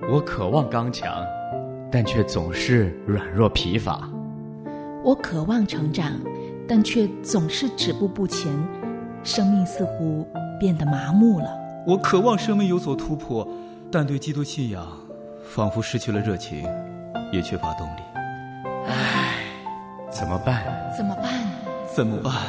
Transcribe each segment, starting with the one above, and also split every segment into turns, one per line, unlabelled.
我渴望刚强，但却总是软弱疲乏。
我渴望成长，但却总是止步不前，生命似乎变得麻木了。
我渴望生命有所突破，但对基督信仰仿佛失去了热情，也缺乏动力。
唉，怎么办？
怎么办？
怎么办？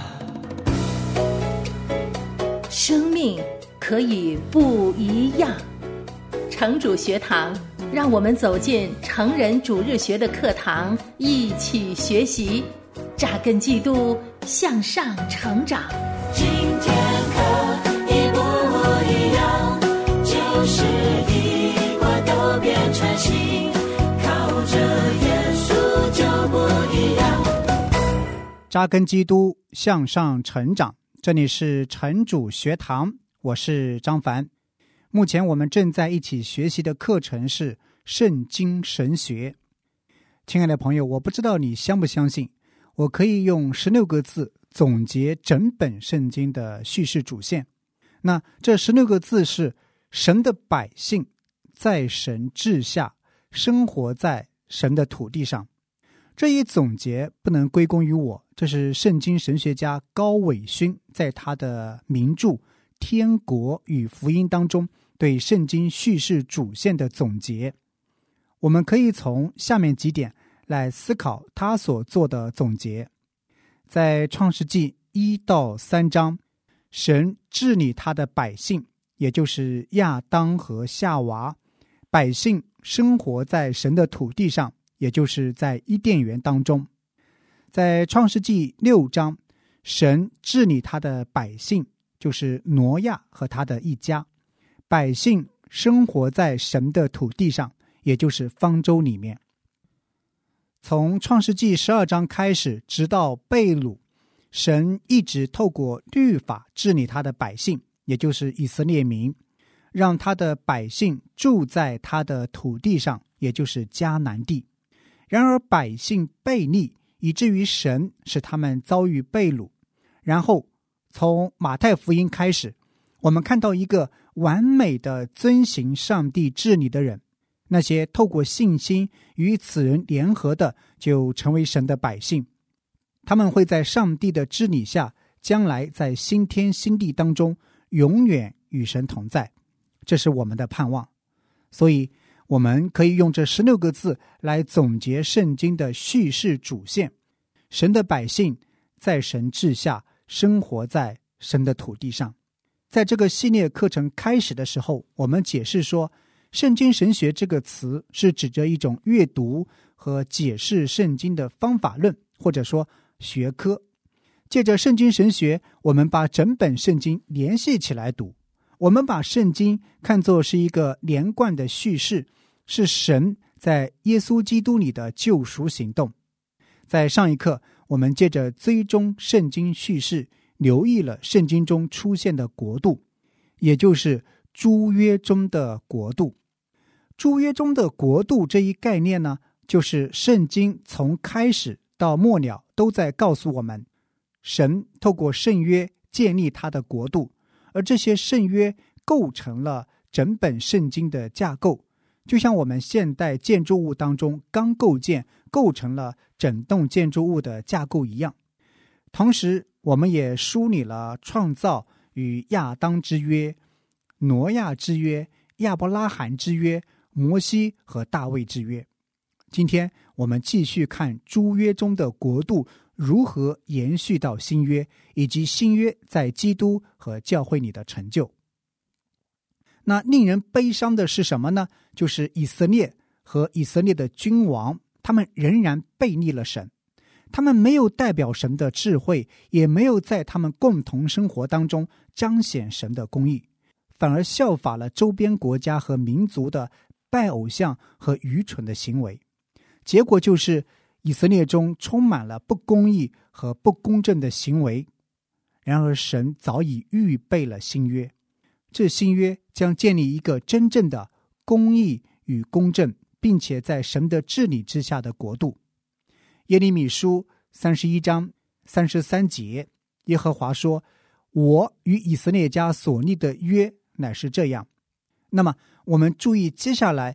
生命可以不一样。城主学堂，让我们走进成人主日学的课堂，一起学习，扎根基督，向上成长。
今天可以不一样，就是一块都变成新，靠着耶稣就不一样。
扎根基督，向上成长。这里是城主学堂，我是张凡。目前我们正在一起学习的课程是圣经神学。亲爱的朋友，我不知道你相不相信，我可以用16个字总结整本圣经的叙事主线。那这16个字是：神的百姓在神治下，生活在神的土地上。这一总结不能归功于我，这是圣经神学家高伟勋在他的名著《天国与福音》当中对圣经叙事主线的总结。我们可以从下面几点来思考他所做的总结。在创世纪1到3章，神治理他的百姓，也就是亚当和夏娃，百姓生活在神的土地上，也就是在伊甸园当中。在创世纪6章，神治理他的百姓，就是挪亚和他的一家，百姓生活在神的土地上，也就是方舟里面。从创世纪12章开始，直到被掳，神一直透过律法治理他的百姓，也就是以色列民，让他的百姓住在他的土地上，也就是迦南地。然而百姓悖逆，以至于神使他们遭遇被掳。然后从马太福音开始，我们看到一个完美的遵行上帝治理的人，那些透过信心与此人联合的，就成为神的百姓。他们会在上帝的治理下，将来在新天新地当中永远与神同在，这是我们的盼望。所以我们可以用这16个字来总结圣经的叙事主线：神的百姓在神治下，生活在神的土地上。在这个系列课程开始的时候，我们解释说，圣经神学这个词是指着一种阅读和解释圣经的方法论，或者说学科。借着圣经神学，我们把整本圣经联系起来读，我们把圣经看作是一个连贯的叙事，是神在耶稣基督里的救赎行动。在上一课，我们借着追踪圣经叙事，留意了圣经中出现的国度，也就是诸约中的国度。诸约中的国度这一概念呢，就是圣经从开始到末了都在告诉我们，神透过圣约建立他的国度，而这些圣约构成了整本圣经的架构，就像我们现代建筑物当中刚构建构成了整栋建筑物的架构一样。同时我们也梳理了创造与亚当之约、挪亚之约、亚伯拉罕之约、摩西和大卫之约。今天我们继续看诸约中的国度如何延续到新约，以及新约在基督和教会里的成就。那令人悲伤的是什么呢？就是以色列和以色列的君王，他们仍然背逆了神，他们没有代表神的智慧，也没有在他们共同生活当中彰显神的公义，反而效法了周边国家和民族的拜偶像和愚蠢的行为。结果就是以色列中充满了不公义和不公正的行为。然而神早已预备了新约，这新约将建立一个真正的公义与公正，并且在神的治理之下的国度。耶利米书31章33节，耶和华说，我与以色列家所立的约乃是这样。那么我们注意接下来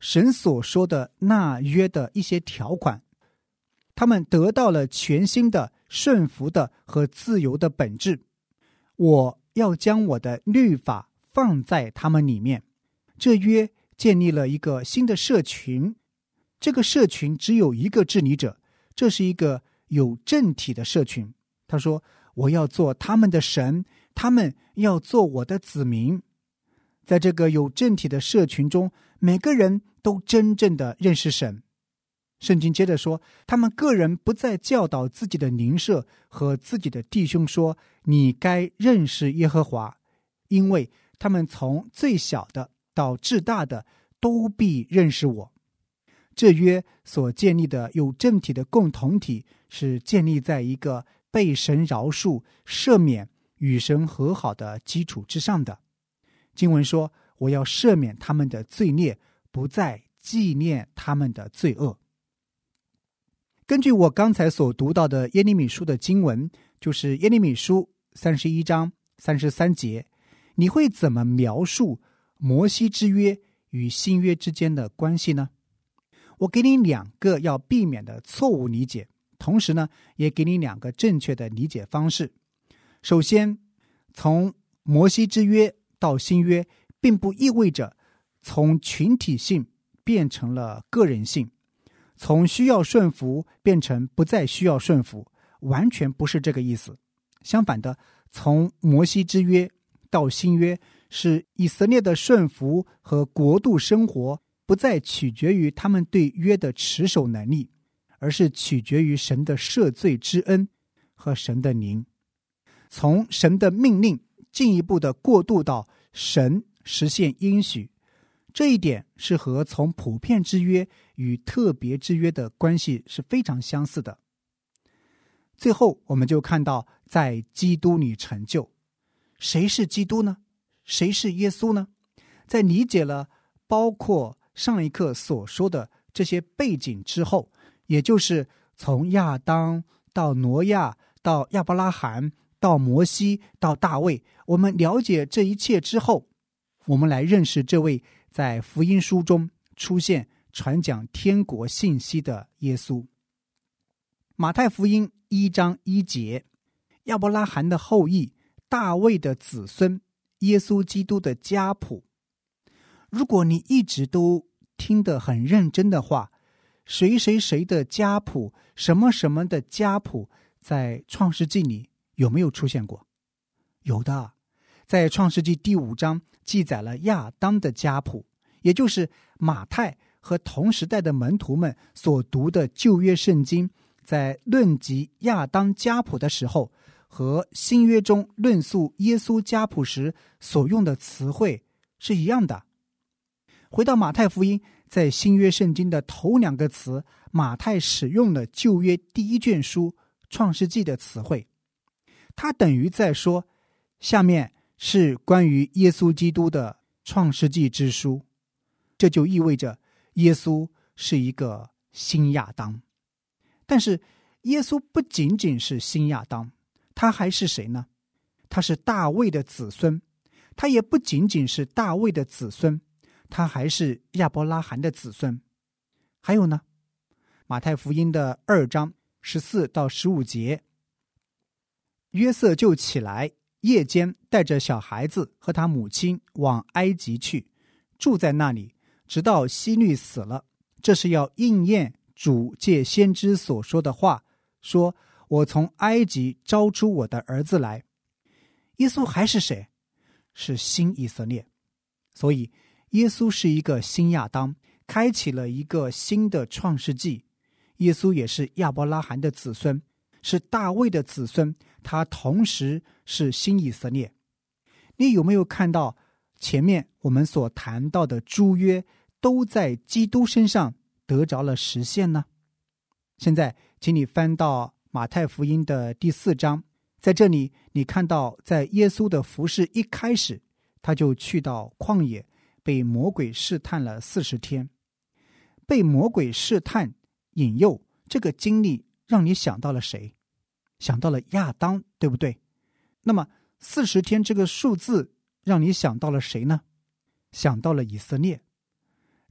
神所说的那约的一些条款，他们得到了全新的顺服的和自由的本质。我要将我的律法放在他们里面。这约建立了一个新的社群，这个社群只有一个治理者，这是一个有正体的社群。他说，我要做他们的神，他们要做我的子民。在这个有正体的社群中，每个人都真正的认识神。圣经接着说，他们个人不再教导自己的邻舍和自己的弟兄说，你该认识耶和华，因为他们从最小的到至大的都必认识我。这约所建立的有正体的共同体，是建立在一个被神饶恕、赦免、与神和好的基础之上的。经文说，我要赦免他们的罪孽，不再纪念他们的罪恶。根据我刚才所读到的耶利米书的经文，就是耶利米书31章33节，你会怎么描述摩西之约与新约之间的关系呢？我给你2个要避免的错误理解，同时呢，也给你2个正确的理解方式。首先，从摩西之约到新约，并不意味着从群体性变成了个人性，从需要顺服变成不再需要顺服，完全不是这个意思。相反的，从摩西之约到新约，是以色列的顺服和国度生活不再取决于他们对约的持守能力，而是取决于神的赦罪之恩和神的灵。从神的命令进一步的过渡到神实现应许，这一点是和从普遍之约与特别之约的关系是非常相似的。最后我们就看到在基督里成就。谁是基督呢？谁是耶稣呢？在理解了包括上一课所说的这些背景之后，也就是从亚当到挪亚到亚伯拉罕到摩西到大卫，我们了解这一切之后，我们来认识这位在福音书中出现传讲天国信息的耶稣。马太福音1章1节，亚伯拉罕的后裔，大卫的子孙，耶稣基督的家谱。如果你一直都听得很认真的话，谁谁谁的家谱，什么什么的家谱，在创世纪里有没有出现过？有的，在创世纪第5章记载了亚当的家谱，也就是马太和同时代的门徒们所读的旧约圣经，在论及亚当家谱的时候，和新约中论述耶稣家谱时所用的词汇是一样的。回到马太福音，在新约圣经的头2个词，马太使用了旧约第1卷书创世纪的词汇，他等于在说，下面是关于耶稣基督的创世纪之书。这就意味着耶稣是一个新亚当。但是耶稣不仅仅是新亚当，他还是谁呢？他是大卫的子孙。他也不仅仅是大卫的子孙，他还是亚伯拉罕的子孙。还有呢，马太福音的2章14到15节，约瑟就起来，夜间带着小孩子和他母亲往埃及去，住在那里，直到希律死了。这是要应验主借先知所说的话，说，我从埃及招出我的儿子来。耶稣还是谁？是新以色列。所以耶稣是一个新亚当，开启了一个新的创世纪。耶稣也是亚伯拉罕的子孙，是大卫的子孙，他同时是新以色列。你有没有看到前面我们所谈到的诸约都在基督身上得着了实现呢？现在请你翻到马太福音的第4章，在这里你看到在耶稣的服事一开始，他就去到旷野，被魔鬼试探了40天。被魔鬼试探引诱，这个经历让你想到了谁？想到了亚当，对不对？那么40天这个数字让你想到了谁呢？想到了以色列。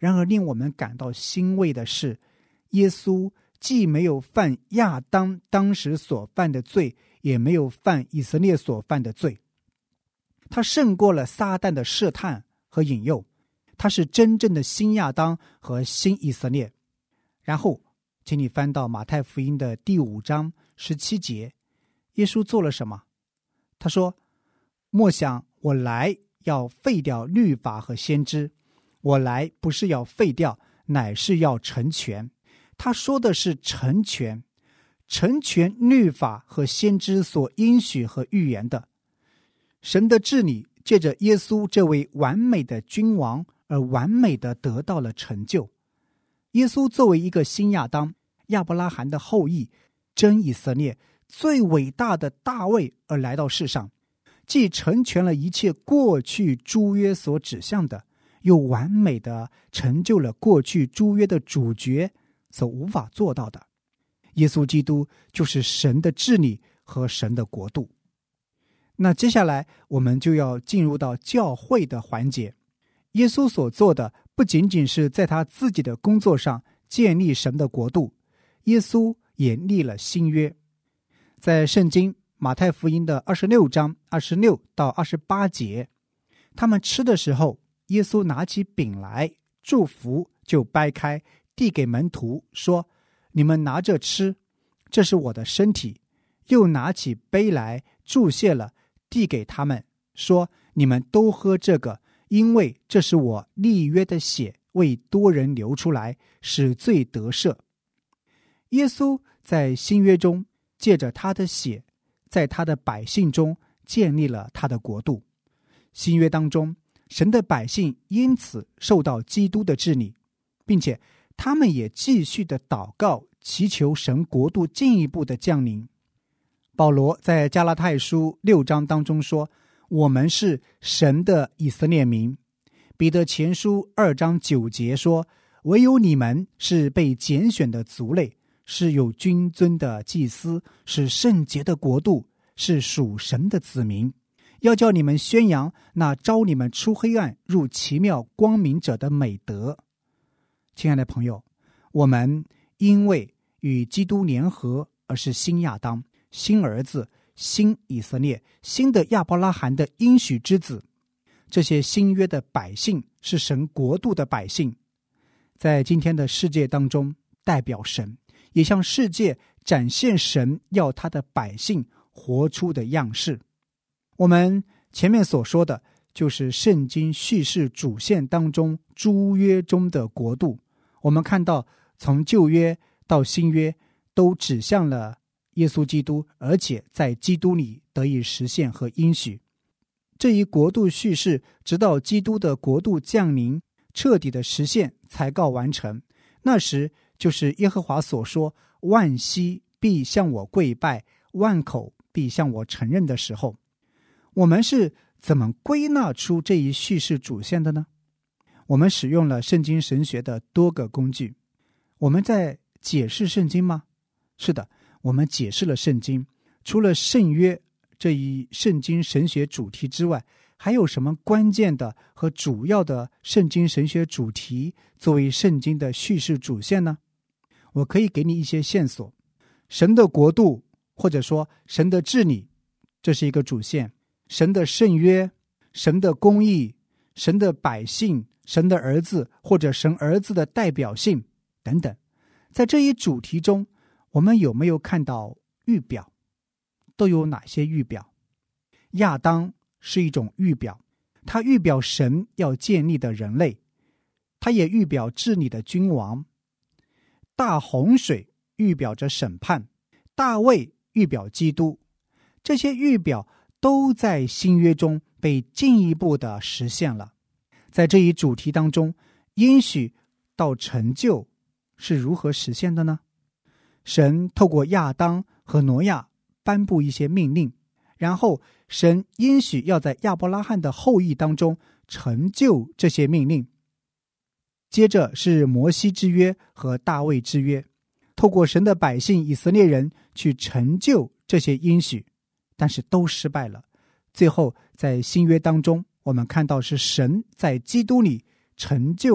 然而令我们感到欣慰的是，耶稣既没有犯亚当当时所犯的罪，也没有犯以色列所犯的罪。他胜过了撒旦的试探和引诱，他是真正的新亚当和新以色列。然后请你翻到马太福音的第5章17节，耶稣做了什么？他说，莫想我来要废掉律法和先知，我来不是要废掉，乃是要成全。他说的是成全，成全律法和先知所应许和预言的。神的治理借着耶稣这位完美的君王而完美的得到了成就。耶稣作为一个新亚当，亚伯拉罕的后裔，真以色列最伟大的大卫而来到世上，既成全了一切过去诸约所指向的，又完美的成就了过去诸约的主角所无法做到的。耶稣基督就是神的治理和神的国度。那接下来我们就要进入到教会的环节。耶稣所做的不仅仅是在他自己的工作上建立神的国度，耶稣也立了新约。在圣经马太福音的26章26到28节，他们吃的时候，耶稣拿起饼来祝福，就掰开递给门徒说，你们拿着吃，这是我的身体。又拿起杯来祝谢了，递给他们说，你们都喝这个，因为这是我立约的血，为多人流出来，使罪得赦。耶稣在新约中借着他的血，在他的百姓中建立了他的国度。新约当中，神的百姓因此受到基督的治理，并且他们也继续的祷告，祈求神国度进一步的降临。保罗在加拉太书6章当中说，我们是神的以色列民。彼得前书2章9节说，唯有你们是被拣选的族类，是有君尊的祭司，是圣洁的国度，是属神的子民，要叫你们宣扬那招你们出黑暗入奇妙光明者的美德。亲爱的朋友，我们因为与基督联合而是新亚当、新儿子、新以色列、新的亚伯拉罕的应许之子。这些新约的百姓是神国度的百姓，在今天的世界当中代表神，也向世界展现神要他的百姓活出的样式。我们前面所说的就是圣经叙事主线当中诸约中的国度。我们看到从旧约到新约都指向了耶稣基督，而且在基督里得以实现和应许。这一国度叙事直到基督的国度降临彻底的实现才告完成，那时就是耶和华所说万膝必向我跪拜，万口必向我承认的时候。我们是怎么归纳出这一叙事主线的呢？我们使用了圣经神学的多个工具。我们在解释圣经吗？是的，我们解释了圣经。除了圣约这一圣经神学主题之外，还有什么关键的和主要的圣经神学主题作为圣经的叙事主线呢？我可以给你一些线索。神的国度，或者说神的治理，这是一个主线。神的圣约、神的公义、神的百姓、神的儿子或者神儿子的代表性等等。在这一主题中，我们有没有看到预表？都有哪些预表？亚当是一种预表，它预表神要建立的人类，它也预表治理的君王。大洪水预表着审判，大卫预表基督。这些预表都在新约中被进一步的实现了。在这一主题当中，应许到成就是如何实现的呢？神透过亚当和挪亚颁布一些命令，然后神应许要在亚伯拉罕的后裔当中成就这些命令。接着是摩西之约和大卫之约，透过神的百姓以色列人去成就这些应许，但是都失败了。最后在新约当中，我们看到是神在基督里成就了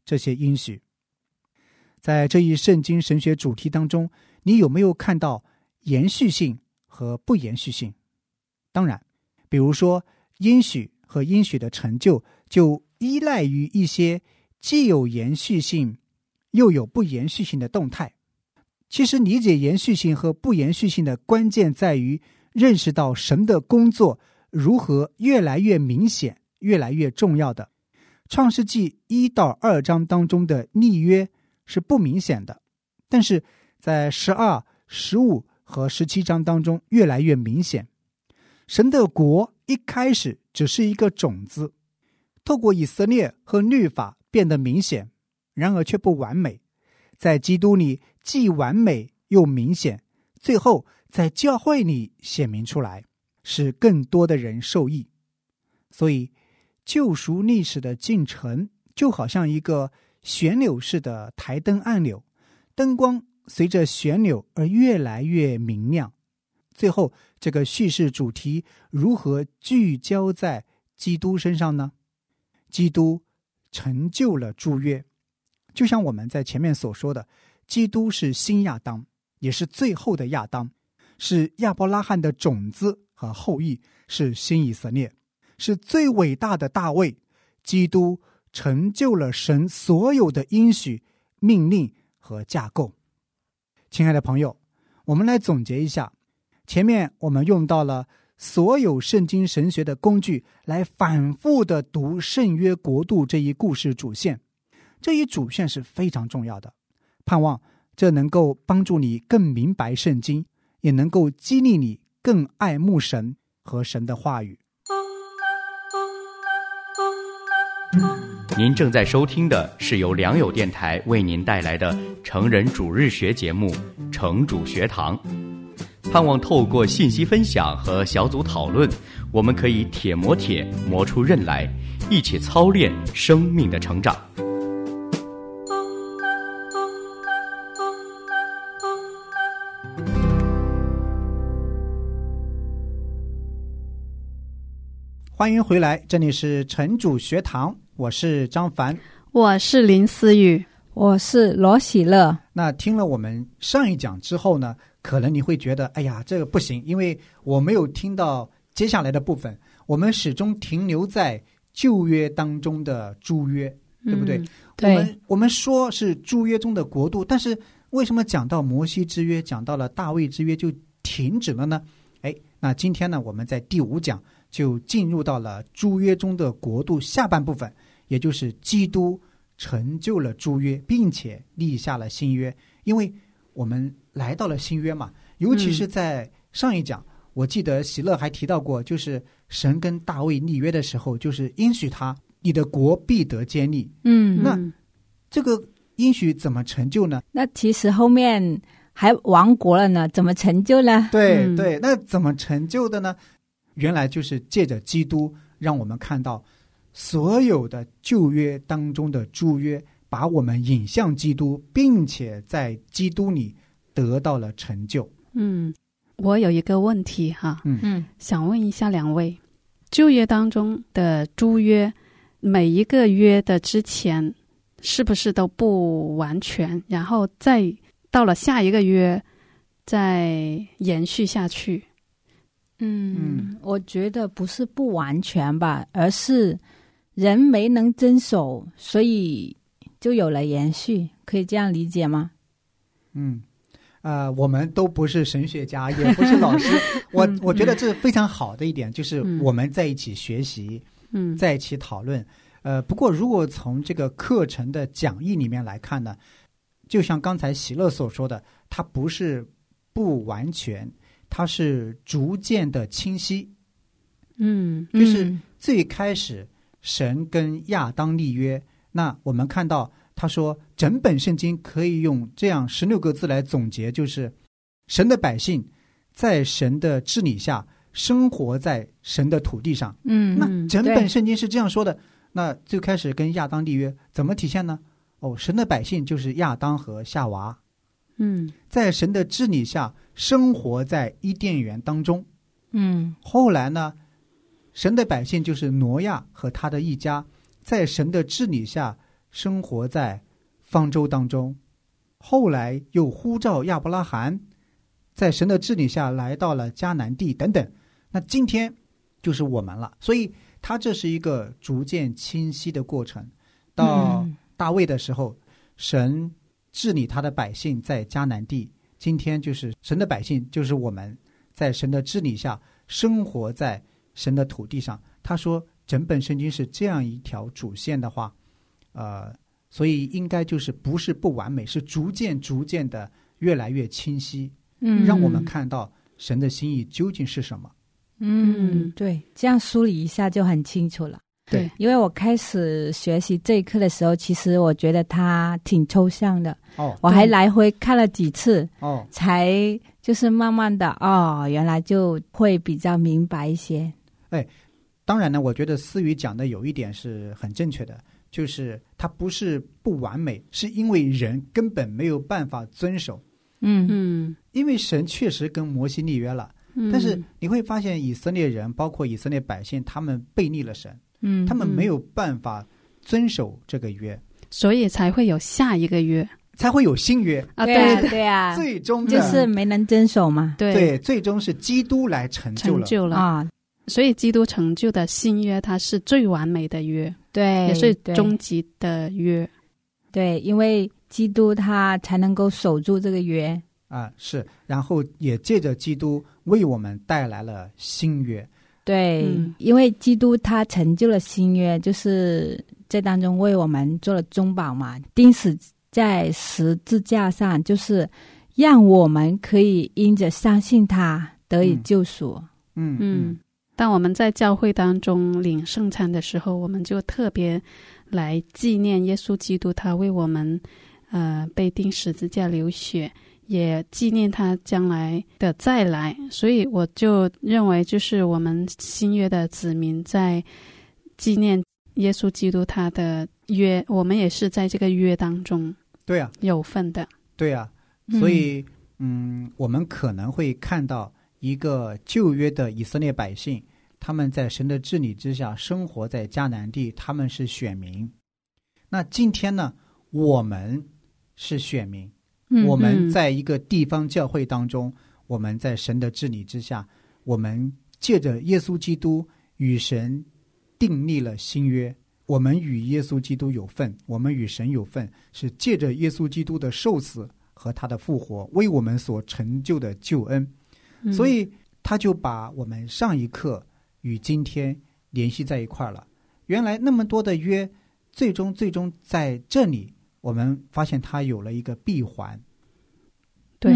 这些应许。在这一圣经神学主题当中，你有没有看到延续性和不延续性？当然，比如说应许和应许的成就，就依赖于一些既有延续性又有不延续性的动态。其实理解延续性和不延续性的关键在于认识到神的工作如何越来越明显，越来越重要的。创世纪1到2章当中的立约是不明显的，但是在12、15和17章当中越来越明显。神的国一开始只是一个种子，透过以色列和律法变得明显，然而却不完美。在基督里既完美又明显，最后在教会里显明出来，使更多的人受益。所以救赎历史的进程就好像一个旋钮式的台灯按钮，灯光随着旋钮而越来越明亮。最后这个叙事主题如何聚焦在基督身上呢？基督成就了诸约，就像我们在前面所说的，基督是新亚当，也是最后的亚当，是亚伯拉罕的种子和后裔，是新以色列，是最伟大的大卫。基督成就了神所有的应许、命令和架构。亲爱的朋友，我们来总结一下，前面我们用到了所有圣经神学的工具来反复的读圣约国度这一故事主线。这一主线是非常重要的，盼望这能够帮助你更明白圣经，也能够激励你更爱慕神和神的话语。
您正在收听的是由良友电台为您带来的成人主日学节目《成主学堂》。盼望透过信息分享和小组讨论，我们可以铁磨铁，磨出刃来，一起操练生命的成长。
欢迎回来，这里是成主学堂，我是张凡，
我是林思雨，
我是罗喜乐。
那听了我们上一讲之后呢，可能你会觉得哎呀这个不行，因为我没有听到接下来的部分，我们始终停留在旧约当中的诸约，对不对？
对，
我们说是诸约中的国度，但是为什么讲到摩西之约，讲到了大卫之约就停止了呢？那今天呢，我们在第5讲就进入到了诸约中的国度下半部分，也就是基督成就了诸约，并且立下了新约。因为我们来到了新约嘛，尤其是在上一讲，我记得喜乐还提到过，就是神跟大卫立约的时候，就是应许他你的国必得坚立。那这个应许怎么成就呢？
那其实后面还亡国了呢，怎么成就呢？
对对，那怎么成就的呢？原来就是借着基督，让我们看到所有的旧约当中的诸约，把我们引向基督，并且在基督里得到了成就。
我有一个问题哈，想问一下两位，旧约当中的诸约，每一个约的之前是不是都不完全，然后再到了下一个约再延续下去？
我觉得不是不完全吧，而是人没能遵守，所以就有了延续，可以这样理解吗？
我们都不是神学家，也不是老师，我觉得这非常好的一点，就是我们在一起学习，在一起讨论。不过如果从这个课程的讲义里面来看呢，就像刚才喜乐所说的，它不是不完全，它是逐渐的清晰。就是最开始神跟亚当立约，那我们看到他说整本圣经可以用这样16个字来总结，就是神的百姓在神的治理下生活在神的土地上。那整本圣经是这样说的。那最开始跟亚当立约怎么体现呢？神的百姓就是亚当和夏娃，在神的治理下生活在伊甸园当中。后来呢，神的百姓就是挪亚和他的一家，在神的治理下生活在方舟当中，后来又呼召亚伯拉罕在神的治理下来到了迦南地等等。那今天就是我们了，所以他这是一个逐渐清晰的过程。到大卫的时候，神治理他的百姓在迦南地，今天就是神的百姓，就是我们在神的治理下生活在神的土地上。他说整本圣经是这样一条主线的话，所以应该就是不是不完美，是逐渐的越来越清晰，让我们看到神的心意究竟是什么。
对，这样梳理一下就很清楚了。
对，
因为我开始学习这一课的时候，其实我觉得它挺抽象的。我还来回看了几次，才就是慢慢的原来就会比较明白一些。
当然呢，我觉得思雨讲的有一点是很正确的，就是它不是不完美，是因为人根本没有办法遵守。因为神确实跟摩西立约了，但是你会发现以色列人，包括以色列百姓，他们背逆了神，他们没有办法遵守这个约，
所以才会有下一个约，
才会有新约
啊。
对啊，
最终
就是没能遵守嘛。
对，最终是基督来成就了
啊。所以基督成就的新约，它是最完美的约，
对，
也是终极的约。
对，因为基督他才能够守住这个约
是，然后也借着基督为我们带来了新约。
对，因为基督他成就了新约，就是在当中为我们做了中保嘛，钉死在十字架上，就是让我们可以因着相信他得以救赎。
当我们在教会当中领圣餐的时候，我们就特别来纪念耶稣基督，他为我们被钉十字架流血，也纪念他将来的再来。所以我就认为，就是我们新约的子民在纪念耶稣基督他的约，我们也是在这个约当中有份的。
对啊，所以我们可能会看到一个旧约的以色列百姓，他们在神的治理之下生活在迦南地，他们是选民。那今天呢，我们是选民，我们在一个地方教会当中，我们在神的治理之下，我们借着耶稣基督与神订立了新约，我们与耶稣基督有份，我们与神有份，是借着耶稣基督的受死和他的复活为我们所成就的救恩。所以他就把我们上一课与今天联系在一块了。原来那么多的约，最终在这里我们发现它有了一个闭环。
对，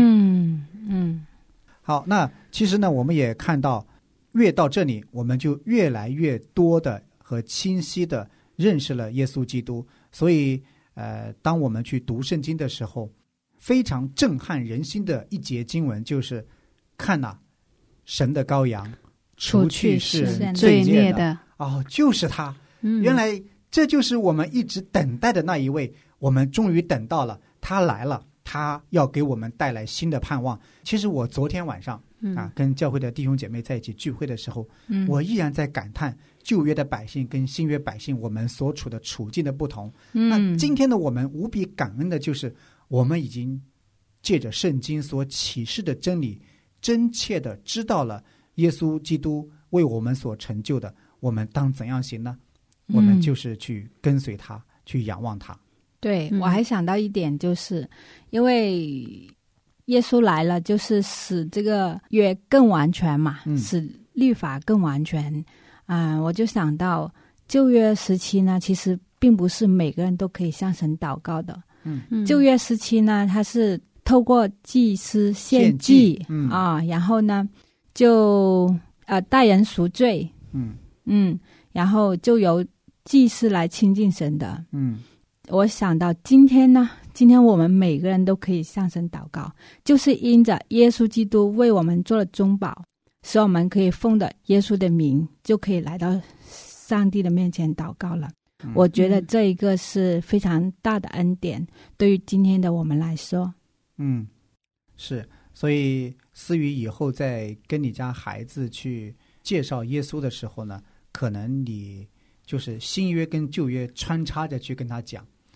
好，那其实呢，我们也看到越到这里，我们就越来越多的和清晰的认识了耶稣基督。所以当我们去读圣经的时候，非常震撼人心的一节经文就是看哪，神的羔羊除去世人罪孽的就是他。原来这就是我们一直等待的那一位，我们终于等到了，他来了，他要给我们带来新的盼望。其实我昨天晚上跟教会的弟兄姐妹在一起聚会的时候，我依然在感叹旧约的百姓跟新约百姓我们所处的处境的不同。那今天的我们无比感恩的就是我们已经借着圣经所启示的真理，真切的知道了耶稣基督为我们所成就的，我们当怎样行呢？我们就是去跟随他，去仰望他。
对，我还想到一点，就是因为耶稣来了，就是使这个约更完全嘛，使律法更完全。我就想到旧约时期呢，其实并不是每个人都可以向神祷告的。旧约时期呢，它是透过祭司献祭然后呢就代人赎罪，然后就由祭司来亲近神的。我想到今天呢，今天我们每个人都可以向神祷告，就是因着耶稣基督为我们做了中保，使我们可以奉着耶稣的名就可以来到上帝的面前祷告了。我觉得这一个是非常大的恩典，对于今天的我们来说。
是，所以思雨以后在跟你家孩子去介绍耶稣的时候呢，可能你就是新约跟旧约穿插着去跟他讲。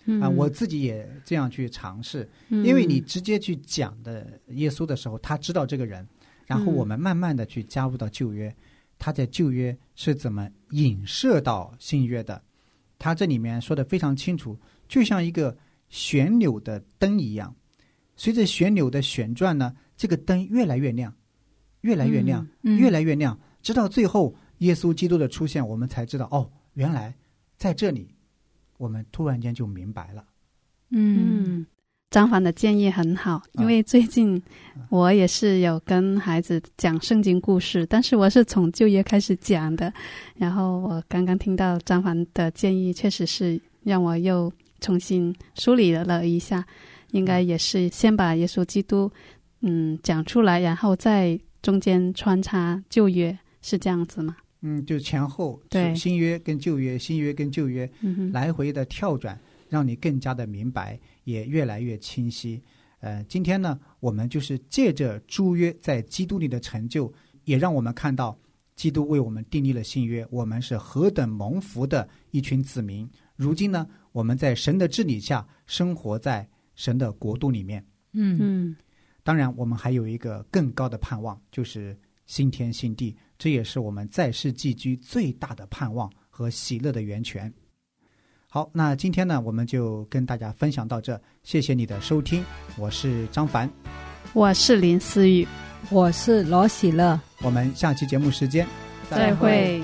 我自己也这样去尝试，因为你直接去讲的耶稣的时候，他知道这个人，然后我们慢慢的去加入到旧约，他在旧约是怎么引射到新约的，他这里面说的非常清楚，就像一个旋钮的灯一样，随着旋钮的旋转呢，这个灯越来越亮，越来越亮，越来越亮，直到最后耶稣基督的出现，我们才知道，哦，原来在这里我们突然间就明白了。
张凡的建议很好，因为最近我也是有跟孩子讲圣经故事，但是我是从旧约开始讲的，然后我刚刚听到张凡的建议，确实是让我又重新梳理了一下，应该也是先把耶稣基督讲出来，然后在中间穿插旧约，是这样子吗？
就前后，
对，
新约跟旧约，新约跟旧约，来回的跳转，让你更加的明白，也越来越清晰。今天呢，我们就是借着诸约在基督里的成就，也让我们看到基督为我们订立了新约，我们是何等蒙福的一群子民。如今呢，我们在神的治理下生活在神的国度里面。当然我们还有一个更高的盼望，就是新天新地，这也是我们在世寄居最大的盼望和喜乐的源泉。好，那今天呢，我们就跟大家分享到这，谢谢你的收听，我是张凡，
我是林思雨，
我是罗喜乐，
我们下期节目时间
再会。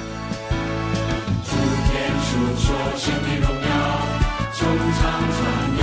诸天述说神的荣耀，穹苍传